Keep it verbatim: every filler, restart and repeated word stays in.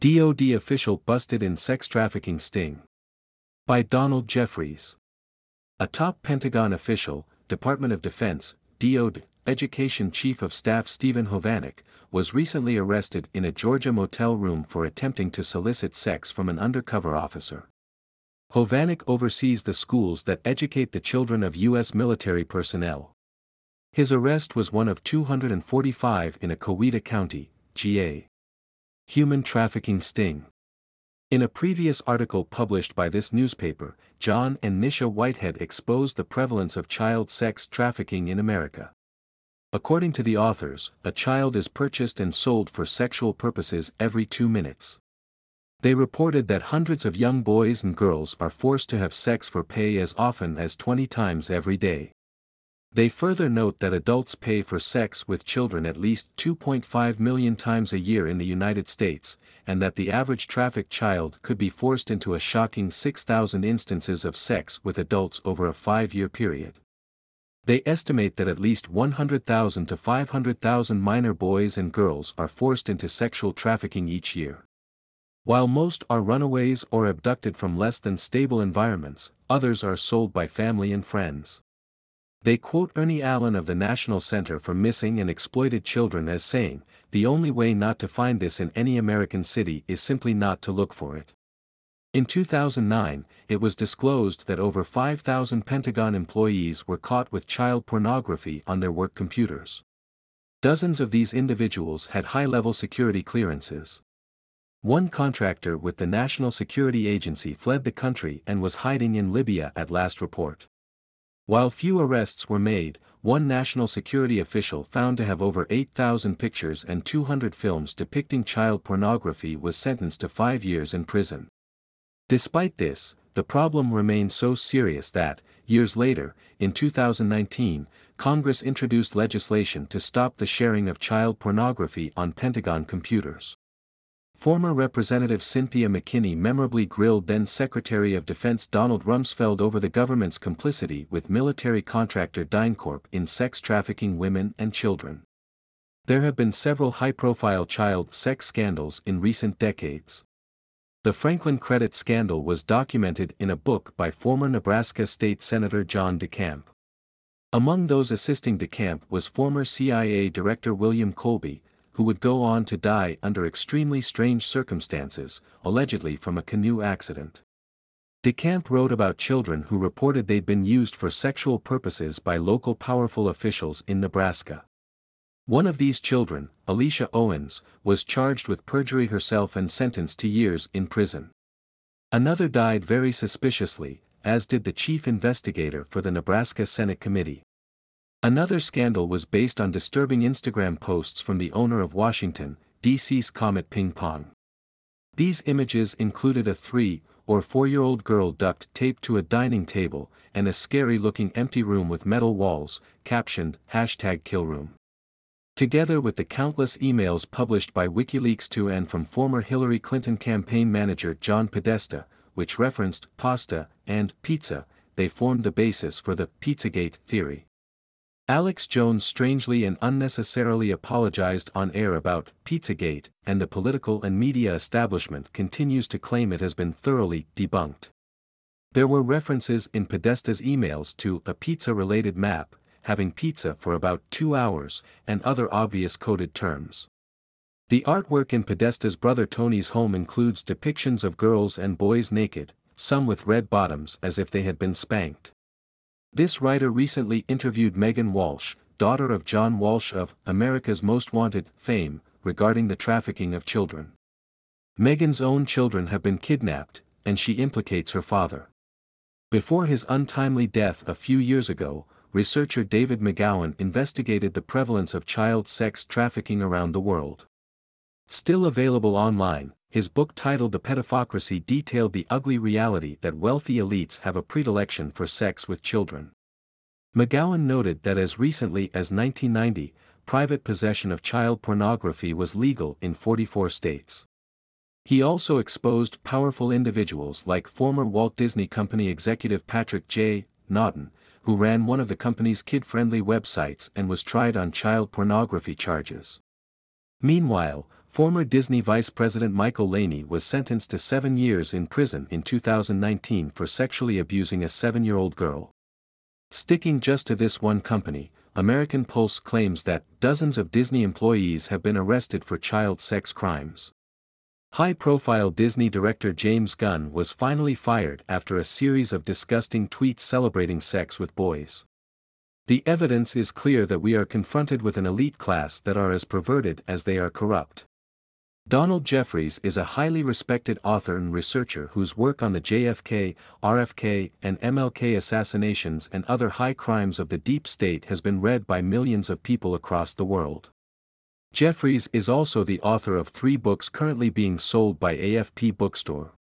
D O D official busted in sex trafficking sting. By Donald Jeffries. A top Pentagon official, Department of Defense, D O D, Education Chief of Staff Stephen Hovanec, was recently arrested in a Georgia motel room for attempting to solicit sex from an undercover officer. Hovanec oversees the schools that educate the children of U S military personnel. His arrest was one of two hundred forty-five in a Coweta County, G A Human trafficking sting. In a previous article published by this newspaper, John and Nisha Whitehead exposed the prevalence of child sex trafficking in America. According to the authors, a child is purchased and sold for sexual purposes every two minutes. They reported that hundreds of young boys and girls are forced to have sex for pay as often as twenty times every day. They further note that adults pay for sex with children at least two point five million times a year in the United States, and that the average trafficked child could be forced into a shocking six thousand instances of sex with adults over a five-year period. They estimate that at least one hundred thousand to five hundred thousand minor boys and girls are forced into sexual trafficking each year. While most are runaways or abducted from less than stable environments, others are sold by family and friends. They quote Ernie Allen of the National Center for Missing and Exploited Children as saying, "The only way not to find this in any American city is simply not to look for it." In two thousand nine, it was disclosed that over five thousand Pentagon employees were caught with child pornography on their work computers. Dozens of these individuals had high-level security clearances. One contractor with the National Security Agency fled the country and was hiding in Libya at last report. While few arrests were made, one national security official found to have over eight thousand pictures and two hundred films depicting child pornography was sentenced to five years in prison. Despite this, the problem remained so serious that, years later, in two thousand nineteen, Congress introduced legislation to stop the sharing of child pornography on Pentagon computers. Former Representative Cynthia McKinney memorably grilled then Secretary of Defense Donald Rumsfeld over the government's complicity with military contractor DynCorp in sex trafficking women and children. There have been several high-profile child sex scandals in recent decades. The Franklin Credit scandal was documented in a book by former Nebraska State Senator John DeCamp. Among those assisting DeCamp was former C I A Director William Colby, who would go on to die under extremely strange circumstances, allegedly from a canoe accident. DeCamp wrote about children who reported they'd been used for sexual purposes by local powerful officials in Nebraska. One of these children, Alicia Owens, was charged with perjury herself and sentenced to years in prison. Another died very suspiciously, as did the chief investigator for the Nebraska Senate Committee. Another scandal was based on disturbing Instagram posts from the owner of Washington, D C's Comet Ping Pong. These images included a three or four-year-old girl duct taped to a dining table and a scary-looking empty room with metal walls, captioned, hashtag killroom. Together with the countless emails published by WikiLeaks to and from former Hillary Clinton campaign manager John Podesta, which referenced pasta and pizza, they formed the basis for the Pizzagate theory. Alex Jones strangely and unnecessarily apologized on air about Pizzagate, and the political and media establishment continues to claim it has been thoroughly debunked. There were references in Podesta's emails to a pizza-related map, having pizza for about two hours, and other obvious coded terms. The artwork in Podesta's brother Tony's home includes depictions of girls and boys naked, some with red bottoms as if they had been spanked. This writer recently interviewed Megan Walsh, daughter of John Walsh of America's Most Wanted fame, regarding the trafficking of children. Megan's own children have been kidnapped, and she implicates her father. Before his untimely death a few years ago, researcher David McGowan investigated the prevalence of child sex trafficking around the world. Still available online, his book titled The Pedophocracy detailed the ugly reality that wealthy elites have a predilection for sex with children. McGowan noted that as recently as nineteen ninety, private possession of child pornography was legal in forty-four states. He also exposed powerful individuals like former Walt Disney Company executive Patrick J. Naughton, who ran one of the company's kid-friendly websites and was tried on child pornography charges. Meanwhile, Former Disney Vice President Michael Laney was sentenced to seven years in prison in two thousand nineteen for sexually abusing a seven-year-old girl. Sticking just to this one company, American Pulse claims that dozens of Disney employees have been arrested for child sex crimes. High-profile Disney director James Gunn was finally fired after a series of disgusting tweets celebrating sex with boys. The evidence is clear that we are confronted with an elite class that are as perverted as they are corrupt. Donald Jeffries is a highly respected author and researcher whose work on the J F K, R F K, and M L K assassinations and other high crimes of the deep state has been read by millions of people across the world. Jeffries is also the author of three books currently being sold by A F P Bookstore.